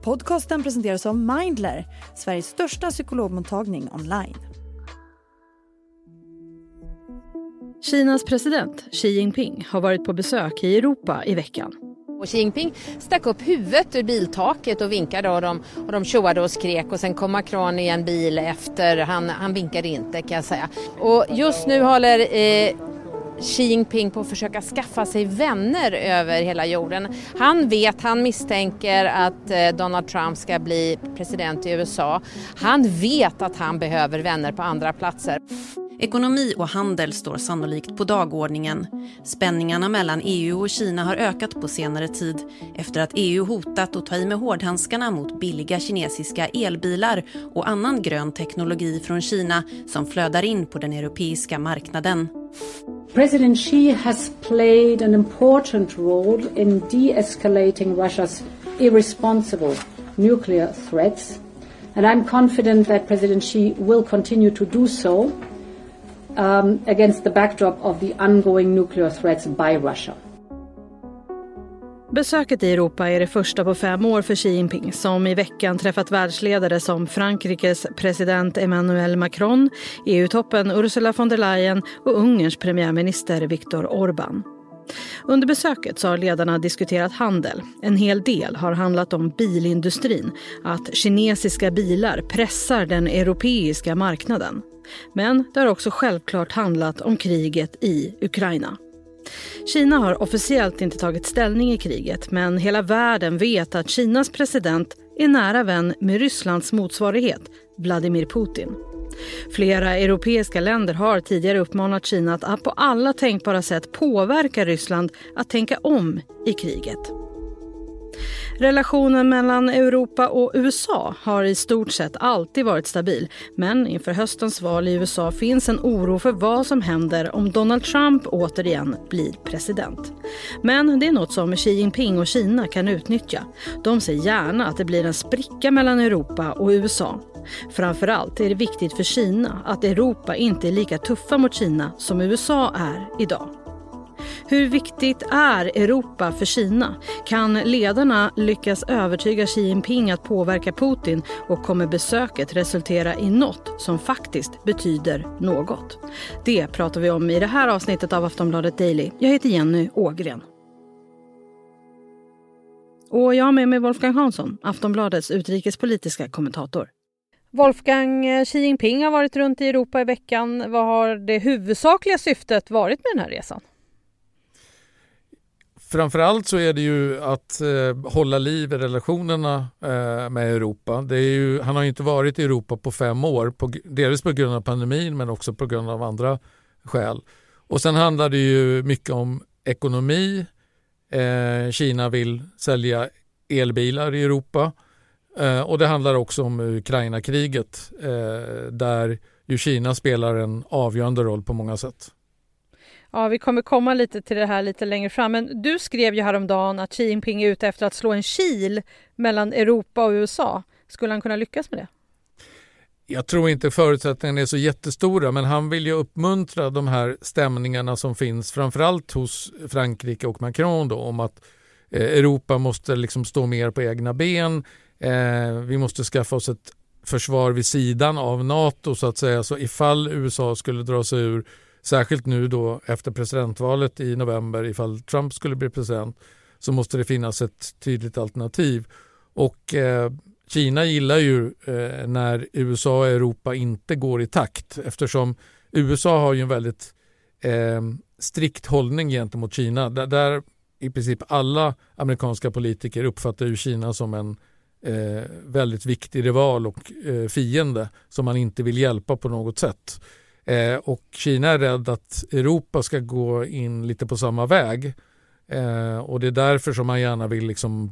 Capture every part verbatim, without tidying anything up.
Podcasten presenteras av Mindler, Sveriges största psykologmottagning online. Kinas president Xi Jinping har varit på besök i Europa i veckan. Och Xi Jinping stack upp huvudet ur biltaket och vinkade och de, och de tjoade och skrek, och sen kom Macron i en bil efter. Han, han vinkade inte, kan jag säga. Och just nu håller eh, Xi Jinping på att försöka skaffa sig vänner över hela jorden. Han vet, han misstänker att eh, Donald Trump ska bli president i U S A. Han vet att han behöver vänner på andra platser. Ekonomi och handel står sannolikt på dagordningen. Spänningarna mellan E U och Kina har ökat på senare tid efter att E U hotat att ta i med hårdhandskarna mot billiga kinesiska elbilar och annan grön teknologi från Kina som flödar in på den europeiska marknaden. President Xi has played an important role in de-escalating Russia's irresponsible nuclear threats, and I'm confident that President Xi will continue to do so. Um, against the backdrop of the ongoing nuclear threats by Russia. Besöket i Europa är det första på fem år för Xi Jinping, som i veckan träffat världsledare som Frankrikes president Emmanuel Macron, E U-toppen Ursula von der Leyen och Ungerns premiärminister Viktor Orbán. Under besöket så har ledarna diskuterat handel. En hel del har handlat om bilindustrin, att kinesiska bilar pressar den europeiska marknaden. Men det har också självklart handlat om kriget i Ukraina. Kina har officiellt inte tagit ställning i kriget, men hela världen vet att Kinas president är nära vän med Rysslands motsvarighet, Vladimir Putin. Flera europeiska länder har tidigare uppmanat Kina att på alla tänkbara sätt påverka Ryssland att tänka om i kriget. Relationen mellan Europa och U S A har i stort sett alltid varit stabil, men inför höstens val i U S A finns en oro för vad som händer om Donald Trump återigen blir president. Men det är något som Xi Jinping och Kina kan utnyttja. De ser gärna att det blir en spricka mellan Europa och U S A. Framförallt är det viktigt för Kina att Europa inte är lika tuffa mot Kina som U S A är idag. Hur viktigt är Europa för Kina? Kan ledarna lyckas övertyga Xi Jinping att påverka Putin, och kommer besöket resultera i något som faktiskt betyder något? Det pratar vi om i det här avsnittet av Aftonbladet Daily. Jag heter Jenny Ågren. Och jag har med mig Wolfgang Hansson, Aftonbladets utrikespolitiska kommentator. Wolfgang, Xi Jinping har varit runt i Europa i veckan. Vad har det huvudsakliga syftet varit med den här resan? Framförallt så är det ju att eh, hålla liv i relationerna eh, med Europa. Det är ju, han har inte varit i Europa på fem år, på, dels på grund av pandemin men också på grund av andra skäl. Och sen handlar det ju mycket om ekonomi. Eh, Kina vill sälja elbilar i Europa. Eh, och det handlar också om Ukraina-kriget eh, där ju Kina spelar en avgörande roll på många sätt. Ja, vi kommer komma lite till det här lite längre fram. Men du skrev ju häromdagen att Xi Jinping är ute efter att slå en kil mellan Europa och U S A. Skulle han kunna lyckas med det? Jag tror inte förutsättningarna är så jättestora, men han vill ju uppmuntra de här stämningarna som finns framförallt hos Frankrike och Macron då, om att eh, Europa måste liksom stå mer på egna ben. Eh, vi måste skaffa oss ett försvar vid sidan av NATO så att säga, så ifall U S A skulle dra sig ur, särskilt nu då efter presidentvalet i november, ifall Trump skulle bli president, så måste det finnas ett tydligt alternativ. Och eh, Kina gillar ju eh, när U S A och Europa inte går i takt, eftersom U S A har ju en väldigt eh, strikt hållning gentemot Kina. Där, där i princip alla amerikanska politiker uppfattar ju Kina som en eh, väldigt viktig rival och eh, fiende som man inte vill hjälpa på något sätt. Eh, och Kina är rädd att Europa ska gå in lite på samma väg. Eh, och det är därför som man gärna vill liksom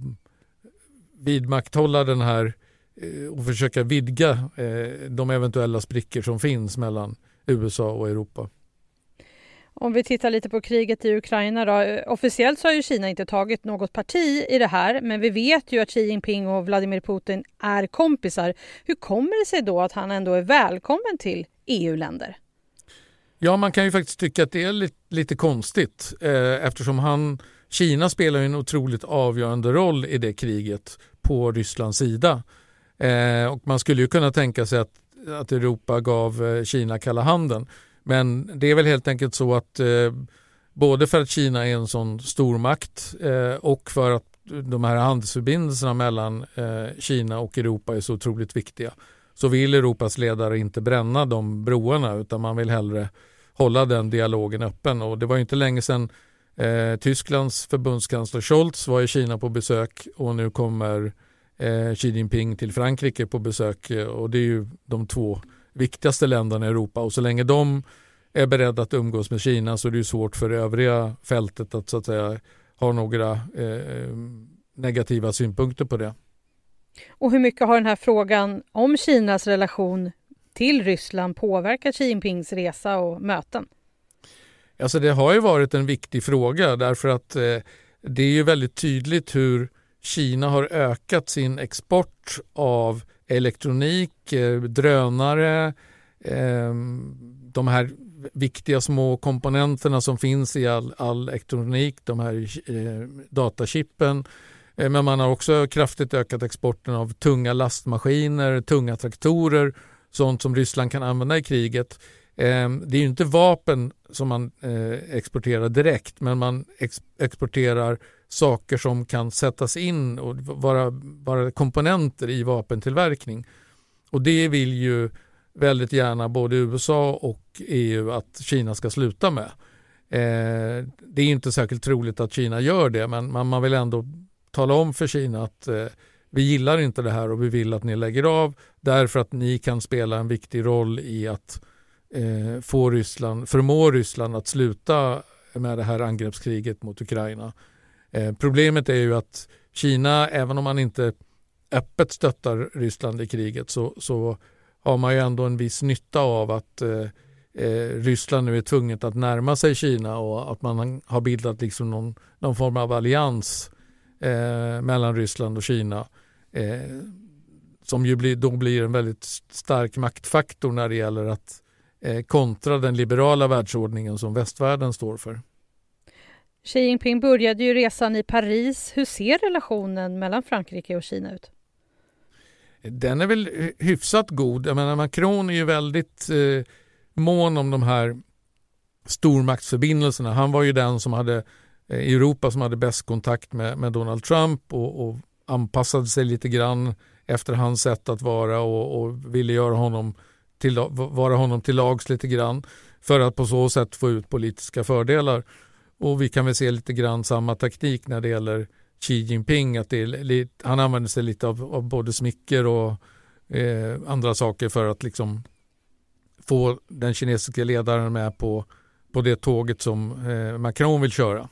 vidmakthålla den här eh, och försöka vidga eh, de eventuella sprickor som finns mellan U S A och Europa. Om vi tittar lite på kriget i Ukraina då. Officiellt så har ju Kina inte tagit något parti i det här, men vi vet ju att Xi Jinping och Vladimir Putin är kompisar. Hur kommer det sig då att han ändå är välkommen till E U-länder? Ja, man kan ju faktiskt tycka att det är lite, lite konstigt eh, eftersom han Kina spelar en otroligt avgörande roll i det kriget på Rysslands sida. Eh, och man skulle ju kunna tänka sig att, att Europa gav eh, Kina kalla handen. Men det är väl helt enkelt så att eh, både för att Kina är en sån stormakt eh, och för att de här handelsförbindelserna mellan eh, Kina och Europa är så otroligt viktiga, så vill Europas ledare inte bränna de broarna, utan man vill hellre hålla den dialogen öppen. Och det var ju inte länge sedan eh, Tysklands förbundskansler Scholz var i Kina på besök, och nu kommer eh, Xi Jinping till Frankrike på besök, och det är ju de två viktigaste länderna i Europa, och så länge de är beredda att umgås med Kina så är det ju svårt för övriga fältet att så att säga ha några eh, negativa synpunkter på det. Och hur mycket har den här frågan om Kinas relation till Ryssland påverkat Xi Jinpings resa och möten? Alltså det har ju varit en viktig fråga, därför att eh, det är ju väldigt tydligt hur Kina har ökat sin export av elektronik, eh, drönare, eh, de här viktiga små komponenterna som finns i all, all elektronik, de här eh, datachippen. Eh, men man har också kraftigt ökat exporten av tunga lastmaskiner, tunga traktorer, sånt som Ryssland kan använda i kriget. Eh, det är ju inte vapen som man eh, exporterar direkt, men man ex- exporterar saker som kan sättas in och vara, vara komponenter i vapentillverkning. Och det vill ju väldigt gärna både U S A och E U att Kina ska sluta med. Eh, det är inte särskilt troligt att Kina gör det, men man, man vill ändå tala om för Kina att eh, vi gillar inte det här och vi vill att ni lägger av, därför att ni kan spela en viktig roll i att eh, få Ryssland, förmå Ryssland att sluta med det här angreppskriget mot Ukraina. Eh, problemet är ju att Kina, även om man inte öppet stöttar Ryssland i kriget, så, så har man ju ändå en viss nytta av att eh, eh, Ryssland nu är tvunget att närma sig Kina, och att man har bildat liksom någon, någon form av allians eh, mellan Ryssland och Kina eh, som ju blir, då blir en väldigt stark maktfaktor när det gäller att eh, kontra den liberala världsordningen som västvärlden står för. Xi Jinping började ju resan i Paris. Hur ser relationen mellan Frankrike och Kina ut? Den är väl hyfsat god. Jag menar, Macron är ju väldigt eh, mån om de här stormaktsförbindelserna. Han var ju den som hade eh, i Europa som hade bäst kontakt med, med Donald Trump och, och anpassade sig lite grann efter hans sätt att vara och, och ville göra honom till, vara honom till lags lite grann för att på så sätt få ut politiska fördelar. Och vi kan väl se lite grann samma taktik när det gäller Xi Jinping, att det är lite, han använder sig lite av, av både smicker och eh, andra saker för att liksom få den kinesiska ledaren med på, på det tåget som eh, Macron vill köra.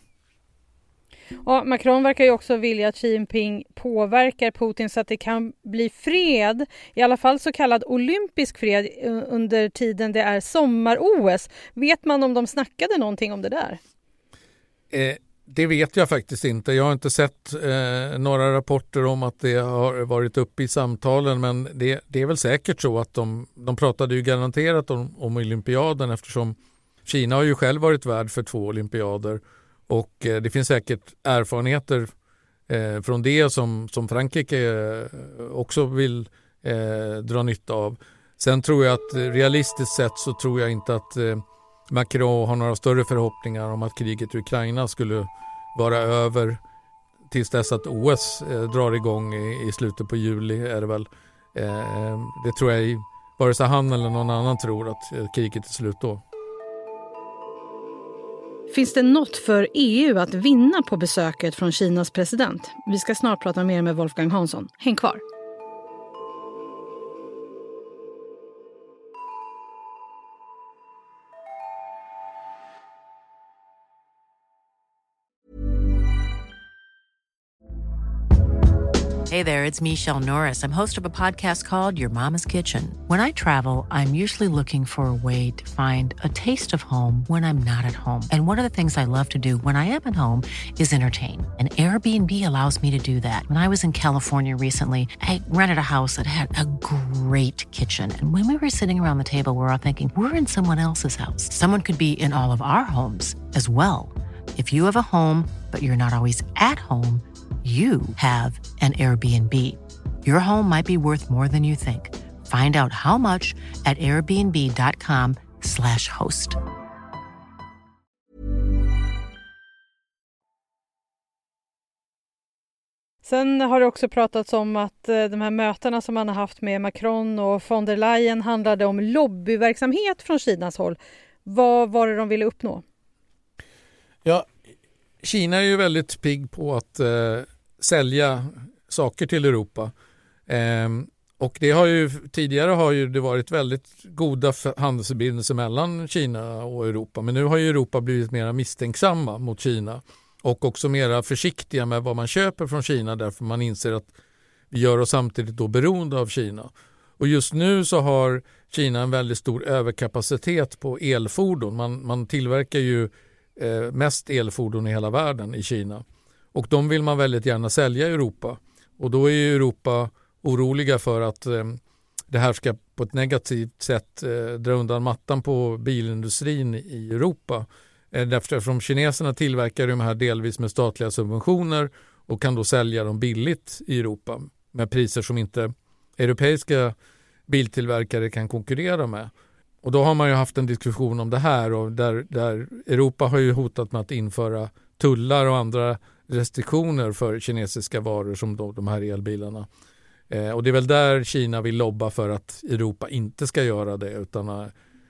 Ja, Macron verkar ju också vilja att Xi Jinping påverkar Putin så att det kan bli fred, i alla fall så kallad olympisk fred under tiden det är sommar-O S. Vet man om de snackade någonting om det där? Eh, det vet jag faktiskt inte. Jag har inte sett eh, några rapporter om att det har varit uppe i samtalen, men det, det är väl säkert så att de, de pratade ju garanterat om, om olympiaden, eftersom Kina har ju själv varit värd för två olympiader och eh, det finns säkert erfarenheter eh, från det som, som Frankrike eh, också vill eh, dra nytta av. Sen tror jag att realistiskt sett så tror jag inte att eh, Macron har några större förhoppningar om att kriget i Ukraina skulle vara över tills dess att O S eh, drar igång i, i slutet på juli är det väl. Eh, det tror jag i, vare sig han eller någon annan tror att eh, kriget är slut då. Finns det något för E U att vinna på besöket från Kinas president? Vi ska snart prata mer med Wolfgang Hansson. Häng kvar! Hey there, it's Michelle Norris. I'm host of a podcast called Your Mama's Kitchen. When I travel, I'm usually looking for a way to find a taste of home when I'm not at home. And one of the things I love to do when I am at home is entertain. And Airbnb allows me to do that. When I was in California recently, I rented a house that had a great kitchen. And when we were sitting around the table, we were all thinking, we're in someone else's house. Someone could be in all of our homes as well. If you have a home but you're not always at home, you have an Airbnb. Your home might be worth more than you think. Find out how much at airbnb.com slash host. Sen har det också pratats om att de här mötena som man har haft med Macron och von der Leyen handlade om lobbyverksamhet från Kinas håll. Vad var det de ville uppnå? Ja, Kina är ju väldigt pigg på att eh, sälja saker till Europa. Eh, och det har ju, tidigare har ju det varit väldigt goda handelsförbindelser mellan Kina och Europa. Men nu har ju Europa blivit mer misstänksamma mot Kina. Och också mera försiktiga med vad man köper från Kina, därför man inser att vi gör oss samtidigt då beroende av Kina. Och just nu så har Kina en väldigt stor överkapacitet på elfordon. Man, man tillverkar ju eh, mest elfordon i hela världen i Kina. Och de vill man väldigt gärna sälja i Europa. Och då är ju Europa oroliga för att eh, det här ska på ett negativt sätt eh, dra undan mattan på bilindustrin i Europa. Eftersom kineserna tillverkar de här delvis med statliga subventioner och kan då sälja dem billigt i Europa med priser som inte europeiska biltillverkare kan konkurrera med. Och då har man ju haft en diskussion om det här, och där, där Europa har ju hotat med att införa tullar och andra restriktioner för kinesiska varor som då, de här elbilarna. Eh, och det är väl där Kina vill lobba för att Europa inte ska göra det, utan eh,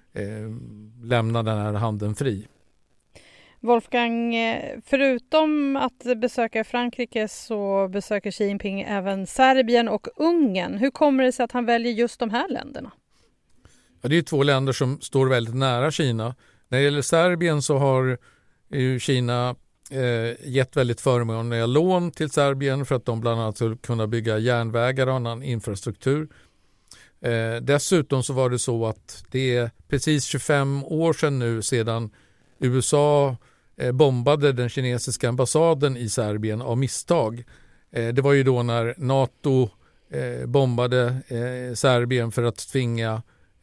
lämna den här handeln fri. Wolfgang, förutom att besöka Frankrike så besöker Xi Jinping även Serbien och Ungern. Hur kommer det sig att han väljer just de här länderna? Ja, det är två länder som står väldigt nära Kina. När det gäller Serbien så har ju Kina eh, gett väldigt förmånliga lån till Serbien för att de bland annat skulle kunna bygga järnvägar och annan infrastruktur. Eh, dessutom så var det så att det är precis tjugofem år sedan nu sedan U S A bombade den kinesiska ambassaden i Serbien av misstag. Det var ju då när NATO bombade Serbien för att tvinga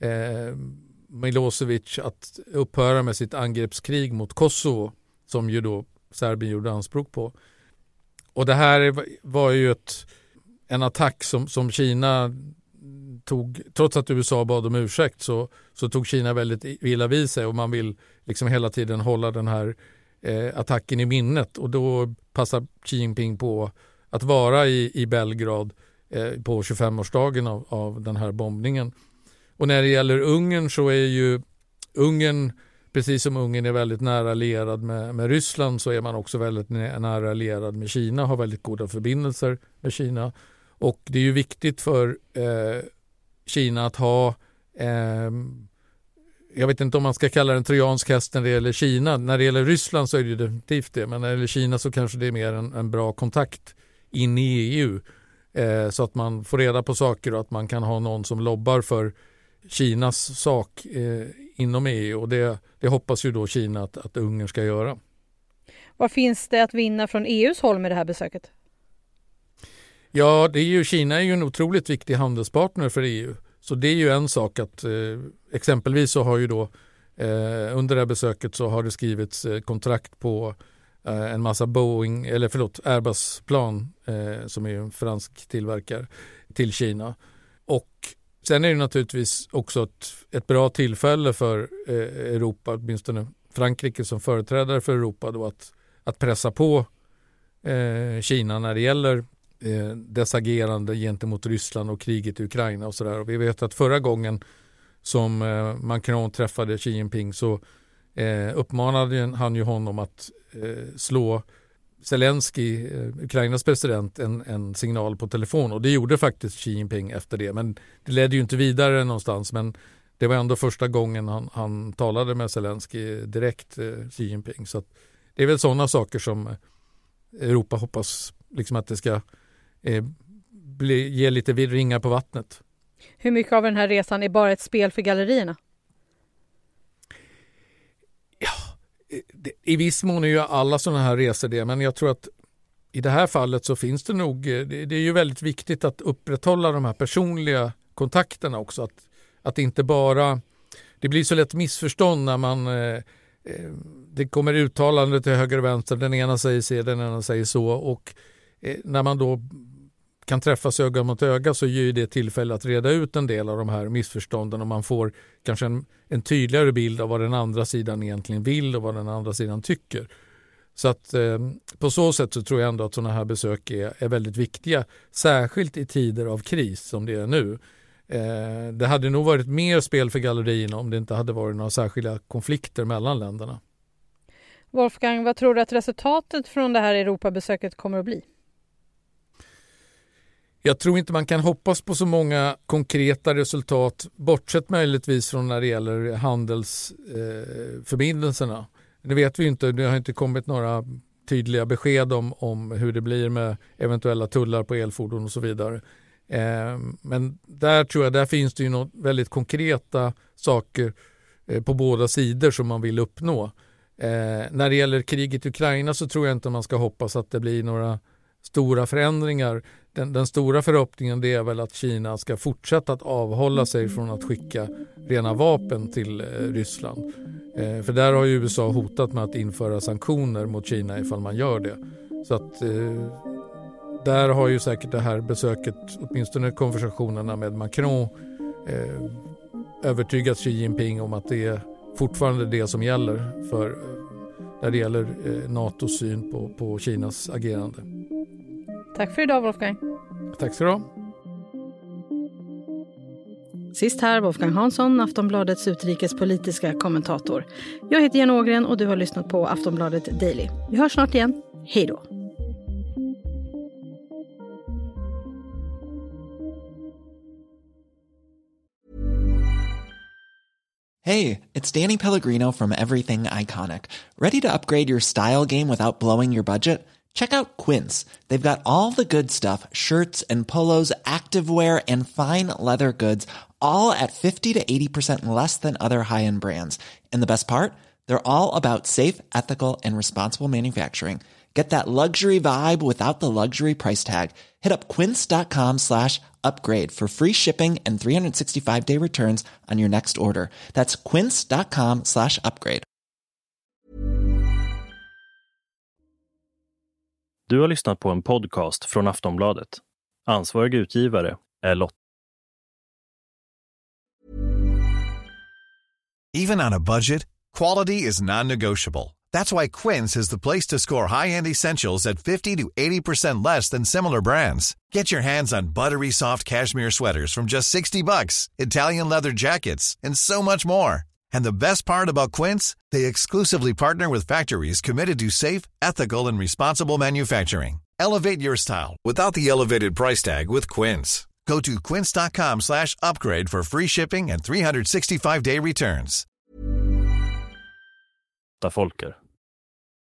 Milosevic att upphöra med sitt angreppskrig mot Kosovo, som ju då Serbien gjorde anspråk på. Och det här var ju ett, en attack som, som Kina tog, trots att U S A bad om ursäkt så, så tog Kina väldigt illa vid sig, och man vill liksom hela tiden hålla den här eh, attacken i minnet, och då passar Xi Jinping på att vara i, i Belgrad eh, på tjugofemårsdagen av, av den här bombningen. Och när det gäller Ungern så är ju Ungern, precis som Ungern är väldigt nära allierad med, med Ryssland, så är man också väldigt nära allierad med Kina, har väldigt goda förbindelser med Kina. Och det är ju viktigt för eh, Kina att ha, eh, jag vet inte om man ska kalla den trojansk häst när det gäller Kina. När det gäller Ryssland så är det definitivt det, men när det gäller Kina så kanske det är mer en, en bra kontakt in i E U. Eh, så att man får reda på saker och att man kan ha någon som lobbar för Kinas sak eh, inom E U, och det, det hoppas ju då Kina att, att Ungern ska göra. Vad finns det att vinna från E U:s håll med det här besöket? Ja, det är ju, Kina är ju en otroligt viktig handelspartner för E U. Så det är ju en sak att eh, exempelvis så har ju då eh, under det här besöket så har det skrivits eh, kontrakt på eh, en massa Boeing, eller förlåt, Airbus-plan eh, som är en fransk tillverkare till Kina. Och sen är det naturligtvis också ett, ett bra tillfälle för eh, Europa, åtminstone Frankrike som företrädare för Europa då, att, att pressa på eh, Kina när det gäller Eh, dess agerande gentemot Ryssland och kriget i Ukraina och sådär. Och vi vet att förra gången som eh, Macron träffade Xi Jinping så eh, uppmanade han ju honom att eh, slå Zelensky, eh, Ukrainas president, en, en signal på telefon, och det gjorde faktiskt Xi Jinping efter det, men det ledde ju inte vidare någonstans, men det var ändå första gången han, han talade med Zelensky direkt, eh, Xi Jinping. Så att det är väl sådana saker som Europa hoppas liksom att det ska Eh, bli, ge lite ringar på vattnet. Hur mycket av den här resan är bara ett spel för gallerierna? Ja, det, i viss mån är ju alla sådana här resor det, men jag tror att i det här fallet så finns det nog, det, det är ju väldigt viktigt att upprätthålla de här personliga kontakterna också, att, att inte bara, det blir så lätt missförstånd när man eh, det kommer uttalande till höger och vänster. Den ena säger så, den ena säger så. Och eh, när man då kan träffas öga mot öga så ger det tillfälle att reda ut en del av de här missförstånden och man får kanske en, en tydligare bild av vad den andra sidan egentligen vill och vad den andra sidan tycker. Så att eh, på så sätt så tror jag ändå att sådana här besök är, är väldigt viktiga, särskilt i tider av kris som det är nu. Eh, det hade nog varit mer spel för gallerierna om det inte hade varit några särskilda konflikter mellan länderna. Wolfgang, vad tror du att resultatet från det här Europabesöket kommer att bli? Jag tror inte man kan hoppas på så många konkreta resultat, bortsett möjligtvis från när det gäller handelsförbindelserna. Eh, det vet vi inte, det har inte kommit några tydliga besked om, om hur det blir med eventuella tullar på elfordon och så vidare. Eh, men där tror jag, där finns det ju något väldigt konkreta saker eh, på båda sidor som man vill uppnå. Eh, när det gäller kriget i Ukraina så tror jag inte man ska hoppas att det blir några stora förändringar. Den, den stora förhoppningen det är väl att Kina ska fortsätta att avhålla sig från att skicka rena vapen till eh, Ryssland. Eh, för där har ju U S A hotat med att införa sanktioner mot Kina ifall man gör det. Så att eh, där har ju säkert det här besöket, åtminstone konversationerna med Macron, eh, övertygat Xi Jinping om att det är fortfarande det som gäller för, när det gäller eh, NATOs syn på, på Kinas agerande. Tack för idag, Wolfgang. Tack så du ha. Sist här Wolfgang Hansson, Aftonbladets utrikespolitiska kommentator. Jag heter Jan Ågren och du har lyssnat på Aftonbladet Daily. Vi hörs snart igen. Hej då! Hey, it's Danny Pellegrino from Everything Iconic. Ready to upgrade your style game without blowing your budget? Check out Quince. They've got all the good stuff, shirts and polos, activewear, and fine leather goods, all at fifty to eighty percent less than other high-end brands. And the best part? They're all about safe, ethical, and responsible manufacturing. Get that luxury vibe without the luxury price tag. Hit up quince.com slash upgrade for free shipping and three sixty-five day returns on your next order. That's quince.com slash upgrade. Du har lyssnat på en podcast från Aftonbladet. Ansvarig utgivare är Lott. Even on a budget, quality is non-negotiable. That's why Quince is the place to score high-end essentials at fifty to eighty percent less than similar brands. Get your hands on buttery soft cashmere sweaters from just sixty bucks, Italian leather jackets, and so much more. And the best part about Quince, they exclusively partner with factories committed to safe, ethical, and responsible manufacturing. Elevate your style without the elevated price tag with Quince. Go to quince.com slash upgrade for free shipping and three sixty-five day returns. Folker.